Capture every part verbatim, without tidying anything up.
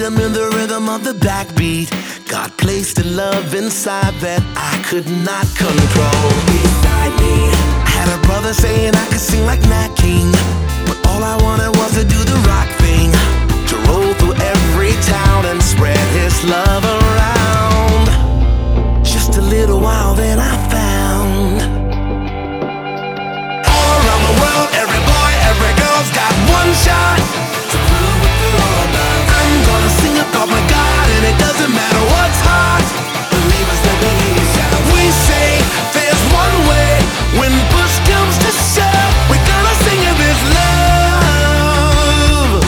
freedom in the rhythm of the backbeat. God placed a love inside that I could not control. Beside me, had a brother saying I could sing like Nat King, but all I wanted was to do the rock thing, to roll through every town and spread his love around. Just a little while, then I found all around the world, every boy, every girl's got one shot to prove what they're all about. I'm gonna sing about my God, and it doesn't matter what's hard. Believers, let me hear you shout. We say there's one way when push comes to shove. We're gonna sing of His love.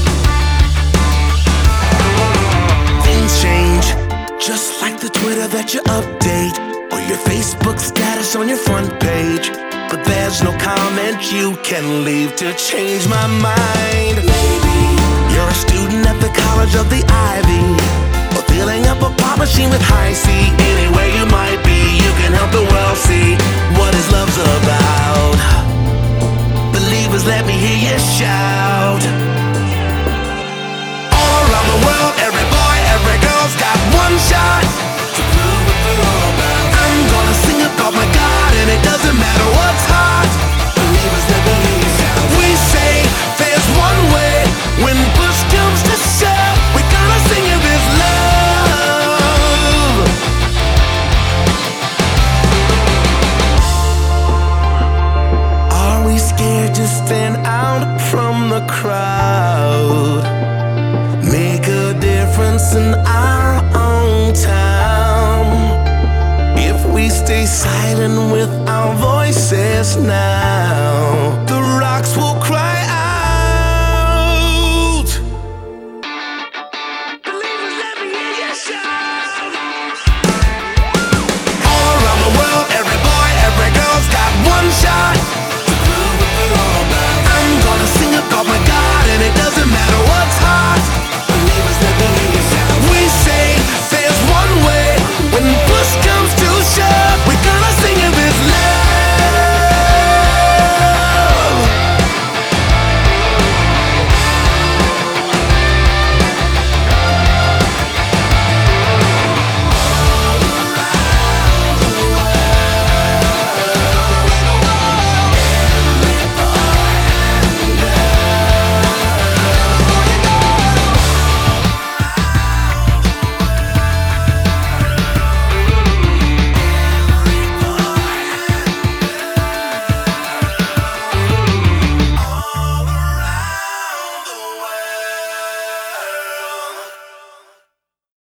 Things change, just like the Twitter that you update, or your Facebook status on your front page. But there's no comment you can leave to change my mind. Maybe you're a student at the College of the Ivy, or filling up a pop machine with high C. Anywhere you might be, you can help the world see what His love's about. Believers, let me hear you shout. All around the world, every boy, every girl's got one shot to prove what they're all about. I'm gonna sing about my God, and it doesn't matter what's hard. Believers, let me hear you shout. We say there's one way when push comes to shove. We're gonna sing of His love. Are we scared to stand out from the crowd? Make a difference in our own town. If we stay silent with our voices now,